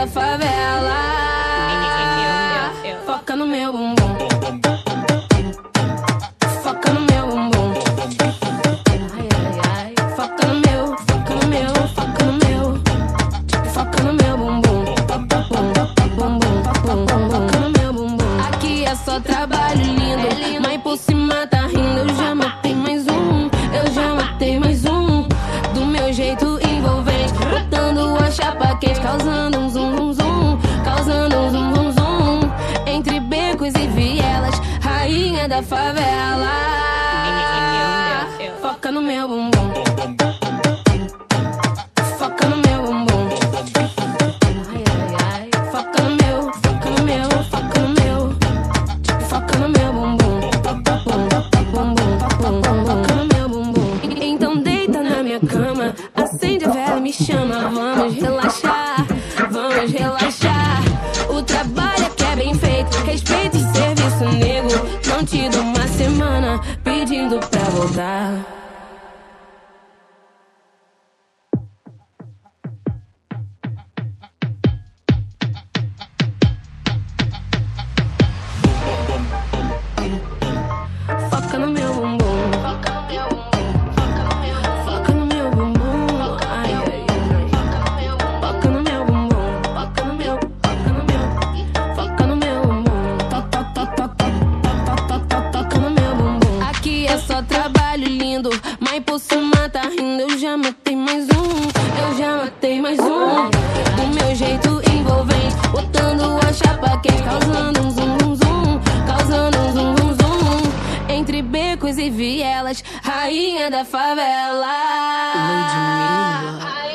da favela. Foca no meu bumbum. Foca no meu bumbum. Ai, ai, ai. Foca no meu, foca no meu, foca no meu. Foca no meu bumbum. Foca no meu bumbum. Aqui é só trabalho lindo. Mas por cima tá rindo. Eu já matei mais um. Eu já matei mais um. Do meu jeito envolvente. Botando a chapa quente. Causando um zum, zum, zum. Causando um zum, zum, zum. Entre becos e vielas. Rainha da favela. Foca no meu bumbum. Foca no meu bumbum. Ai, ai, ai. Foca no meu, foca no meu, foca no meu. Foca no meu bumbum. Foca no meu bumbum. Então deita na minha cama. Acende a vela e me chama. Vamos relaxar, vamos relaxar. O trabalho aqui é bem feito. Respeito o serviço, nego. Não te dou uma semana pedindo pra voltar. Foca no meu bumbum. Foca no meu bumbum. Foca no meu bumbum. Ai, ai, ai. Foca no meu bumbum. Foca no meu, foca no meu. Foca no meu bumbum. Toca no meu bumbum. Aqui é só trabalho lindo. Mas por cima tá rindo. Eu já matei mais um. Eu já matei mais um. Do meu jeito envolvente. Botando a chapa quente. Causando um zum, zum, zum. Causando um zum, zum, zum. Entre becos e vielas. Rainha da favela. Ludmilla.